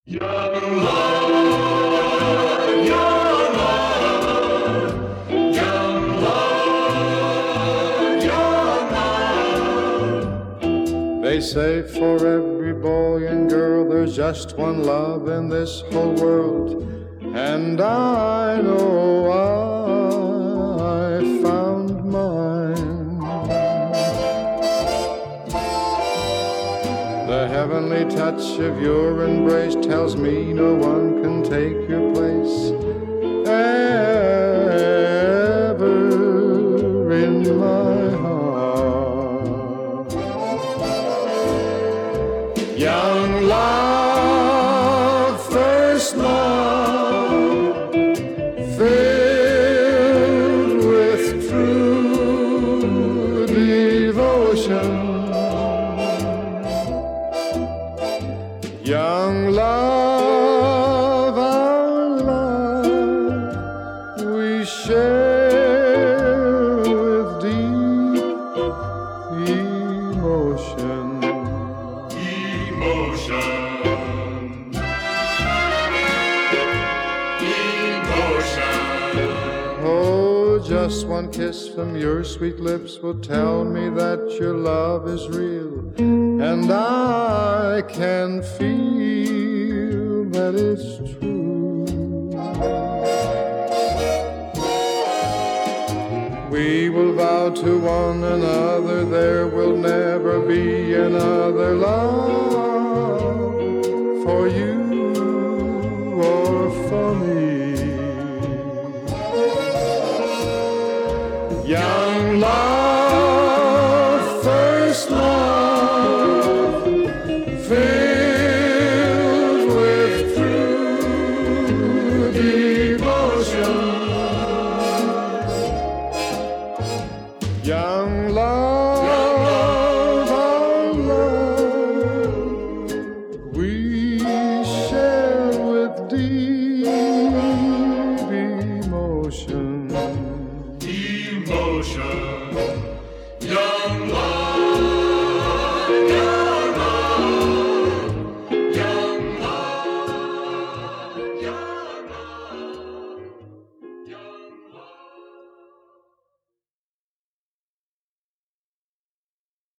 Young love, young love, young love, young love. They say for every boy and girl there's just one love in this whole world, and I know I found mine. The heavenly touch of your embrace tells me no one can take your place ever in my heart. Young love, first love, filled with true devotion. Young love, our love we share with deep emotion. Emotion. Oh, just one kiss from your sweet lips will tell me that your love is real, and I can feel that it's true. We will vow to one another there will never be another love for you or for me. Young love, first love, filled with true devotion. Young love, our love we share with deep emotion. Young love.